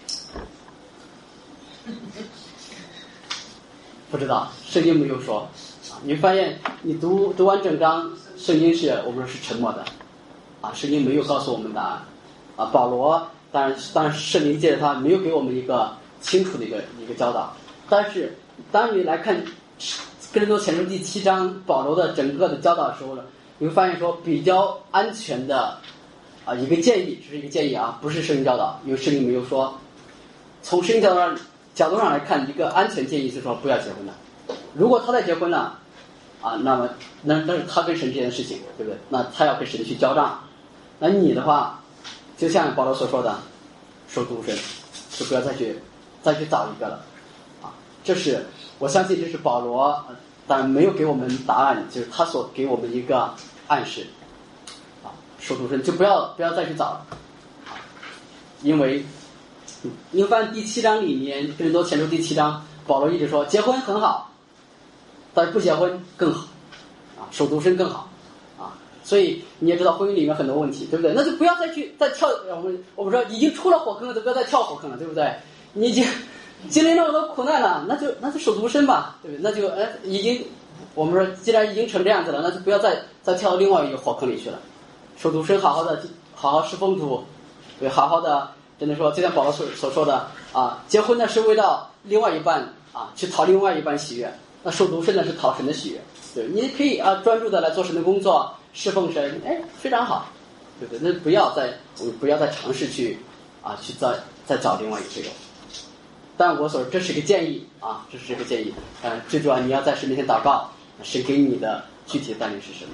不知道，圣经没有说啊。你发现你读读完整章，圣经是我们是沉默的啊，圣经没有告诉我们答案啊。保罗当然当然圣灵借着他没有给我们一个清楚的一个一个教导，但是当你来看哥林多前书第七章保罗的整个的教导的时候呢，你会发现说比较安全的啊一个建议，这是一个建议啊，不是圣经教导，因为圣经没有说。从圣经教导上角度上来看，一个安全建议是说不要结婚了。如果他再结婚了啊，那么那那是他跟神之间的事情，对不对？那他要跟神去交账。那你的话，就像保罗所说的，守独身，就不要再去再去找一个了啊。这是我相信，这是保罗，但没有给我们答案，就是他所给我们一个暗示啊，守独身就不要不要再去找了啊，因为。因为发现第七章里面，哥林多前书第七章，保罗一直说结婚很好，但是不结婚更好，啊，守独身更好，啊，所以你也知道婚姻里面很多问题，对不对？那就不要再去再跳，我们我们说已经出了火坑了，就不要再跳火坑了，对不对？你已经经历那么多苦难了，那就那就守独身吧，对不对？那就哎已经，我们说既然已经成这样子了，那就不要再再跳到另外一个火坑里去了，守独身，好好的好好侍奉主，对，好好的。真的说，就像保罗所所说的啊，结婚呢是为了另外一半啊去讨另外一半喜悦，那守独身呢是讨神的喜悦。对，你可以啊专注的来做神的工作，侍奉神，哎，非常好，对不对？那不要再我们不要再尝试去啊去再再找另外一个配偶。但我所这是一个建议啊，这是一个建议。嗯、呃，最主要你要在神面前祷告，神给你的具体的带领是什么？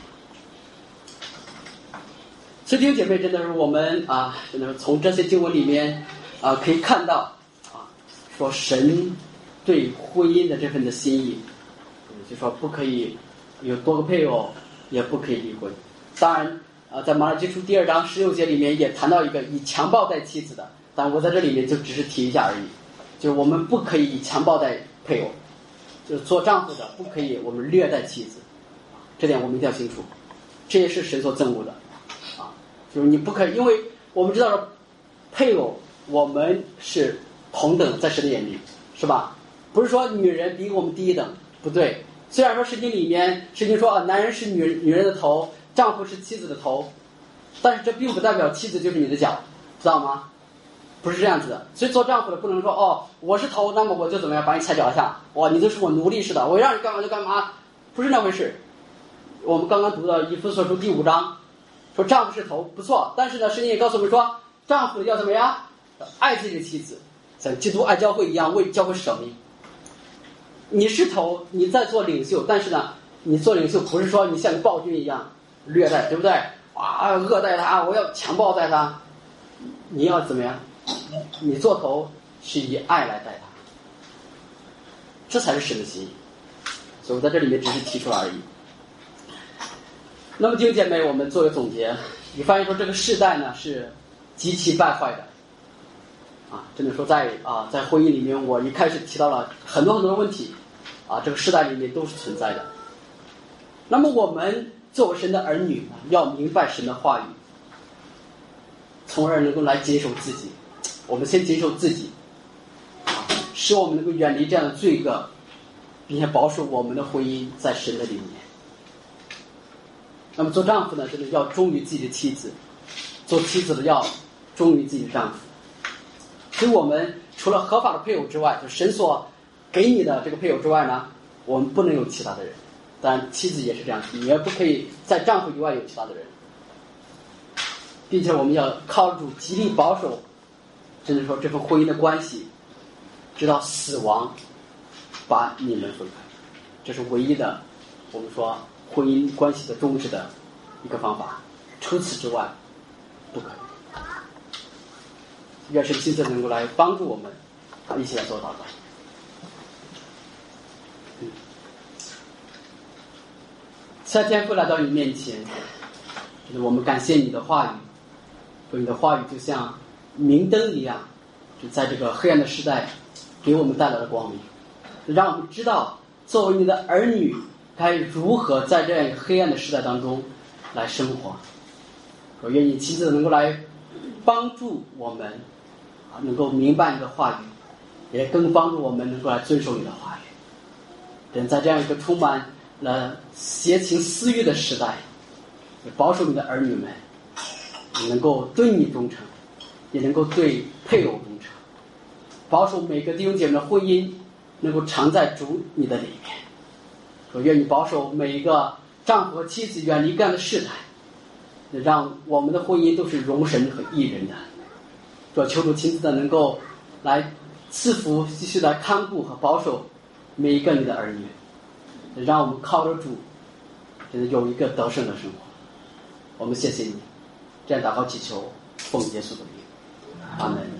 所以弟兄姐妹，真的是我们啊，真的是从这些经文里面啊，可以看到啊，说神对婚姻的这份的心意，就说不可以有多个配偶，也不可以离婚。当然啊，在马拉基书第二章十六节里面也谈到一个以强暴待妻子的，但我在这里面就只是提一下而已，就是我们不可以以强暴待配偶，就是做丈夫的不可以我们虐待妻子，这点我们一定要清楚，这也是神所憎恶的。就是你不可以，因为我们知道了配偶我们是同等在神的眼里，是吧？不是说女人比我们低一等，不对。 虽然说圣经里面圣经说啊，男人是女女人的头，丈夫是妻子的头，但是这并不代表妻子就是你的脚，知道吗？不是这样子的。所以做丈夫的不能说哦，我是头，那么我就怎么样把你踩脚下，哇，你就是我奴隶似的，我让你干嘛就干嘛，不是那回事。我们刚刚读到以弗所书第五章，说丈夫是头，不错，但是呢，圣经也告诉我们说，丈夫要怎么样？爱自己的妻子，像基督爱教会一样为教会舍命。你是头，你在做领袖，但是呢，你做领袖不是说你像个暴君一样虐待，对不对？啊，恶待他，我要强暴待他。你要怎么样？你做头是以爱来待他，这才是神的心意。所以我在这里面只是提出来而已。那么弟兄姐妹，我们做个总结，你发现说这个世代呢是极其败坏的。啊，真的说在啊，在婚姻里面，我一开始提到了很多很多的问题，啊，这个时代里面都是存在的。那么我们作为神的儿女呢，要明白神的话语，从而能够来接受自己。我们先接受自己，啊，使我们能够远离这样的罪恶，并且保守我们的婚姻在神的里面。那么做丈夫呢，真的要忠于自己的妻子；做妻子的要忠于自己的丈夫。所以我们除了合法的配偶之外，就神所给你的这个配偶之外呢，我们不能有其他的人。当然妻子也是这样，你也不可以在丈夫以外有其他的人，并且我们要靠主极力保守，甚至说这份婚姻的关系直到死亡把你们分开，这是唯一的我们说婚姻关系的终止的一个方法，除此之外不可以。愿神亲自能够来帮助我们，啊，一起来做祷告。嗯，夏天父来到你面前，我们感谢你的话语，说你的话语就像明灯一样，就在这个黑暗的时代给我们带来了光明，让我们知道作为你的儿女该如何在这样一个黑暗的时代当中来生活。我愿你亲自能够来帮助我们，能够明白你的话语，也更帮助我们能够来遵守你的话语。人在这样一个充满了邪情私欲的时代，也保守你的儿女们也能够对你忠诚，也能够对配偶忠诚，保守每个弟兄姐妹的婚姻能够常在主你的里面。我愿你保守每一个丈夫和妻子远离这样的事态，让我们的婚姻都是容神和益人的。主求主亲自的能够来赐福，继续来看顾和保守每一个你的儿女，让我们靠着主真的有一个得胜的生活。我们谢谢你，这样祷告祈求奉耶稣的名，阿门。